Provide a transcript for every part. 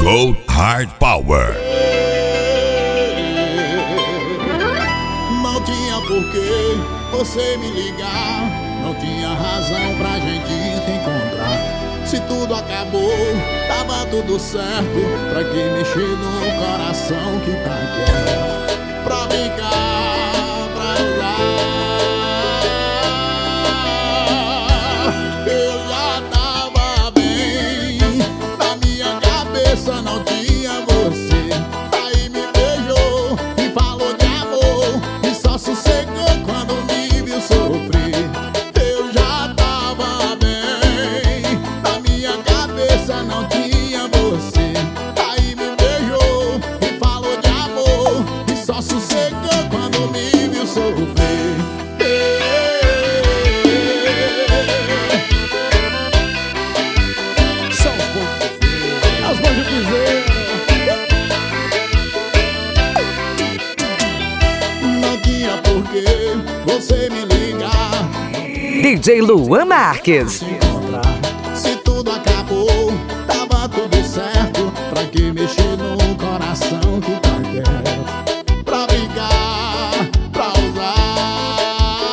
Gold Hard Power. Não tinha porquê você me ligar, não tinha razão pra gente te encontrar. Se tudo acabou, tava tudo certo. Pra que mexer no coração que tá quieto? Pra brincar, pra usar. Eu já tava bem, na minha cabeça não tinha você. Aí me beijou e falou de amor, e só sossegou quando me viu sofrer. Eu já tava bem, na minha cabeça não tinha você. Aí me beijou e falou de amor, e só sossegou quando me viu sofrer. São as mãos de piseiro. Não tinha porquê você me ligar, DJ Luan Marques. se tudo acabou, tava tudo certo. Pra que mexer no coração que tá quieto? Pra brigar, pra usar.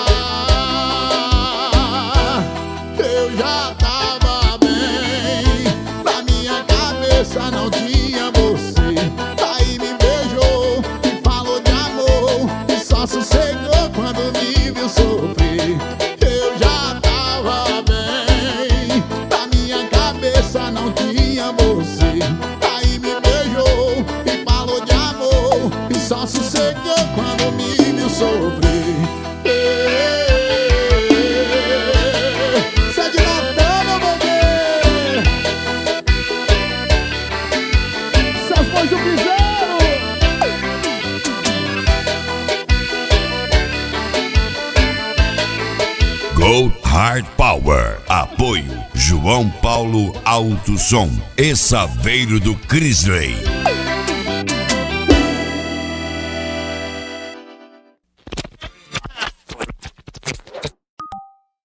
Eu já tava bem, na minha cabeça não tinha você. Aí me beijou e falou de amor, e só sossegou quando me viu sofrer. Eu já tava bem, na minha cabeça não tinha você. Aí me beijou e falou de amor, e só sossegou quando me viu sofrer. Sai de latão, meu bebê. Essas mãos do piseiro. Gold Hard Power. Apoio João Paulo Alto Som e Saveiro do Crisley.